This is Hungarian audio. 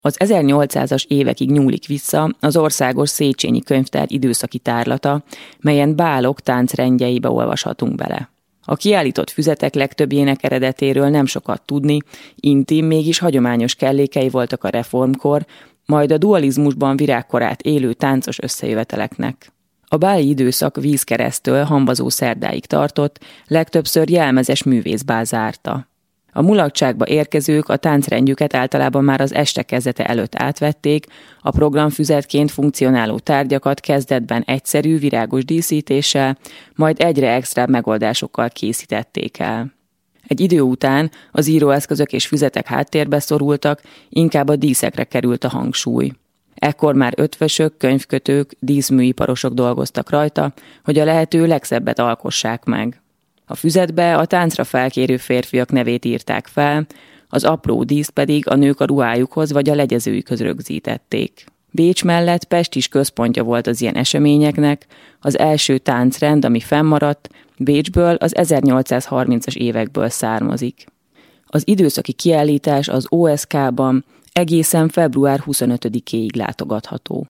Az 1800-as évekig nyúlik vissza az Országos Széchenyi Könyvtár időszaki tárlata, melyen bálok táncrendjeibe olvashatunk bele. A kiállított füzetek legtöbbjének eredetéről nem sokat tudni, intim, mégis hagyományos kellékei voltak a reformkor, majd a dualizmusban virágkorát élő táncos összejöveteleknek. A báli időszak vízkeresztől Hamvazó szerdáig tartott, legtöbbször jelmezes művészbál zárta. A mulatságba érkezők a táncrendjüket általában már az este kezdete előtt átvették, a programfüzetként funkcionáló tárgyakat kezdetben egyszerű, virágos díszítéssel, majd egyre extrább megoldásokkal készítették el. Egy idő után az íróeszközök és füzetek háttérbe szorultak, inkább a díszekre került a hangsúly. Ekkor már ötvösök, könyvkötők, díszműiparosok dolgoztak rajta, hogy a lehető legszebbet alkossák meg. A füzetbe a táncra felkérő férfiak nevét írták fel, az apró díszt pedig a nők a ruhájukhoz vagy a legyezőjükhöz rögzítették. Bécs mellett Pest is központja volt az ilyen eseményeknek, az első táncrend, ami fennmaradt, Bécsből az 1830-as évekből származik. Az időszaki kiállítás az OSK-ban egészen február 25-éig látogatható.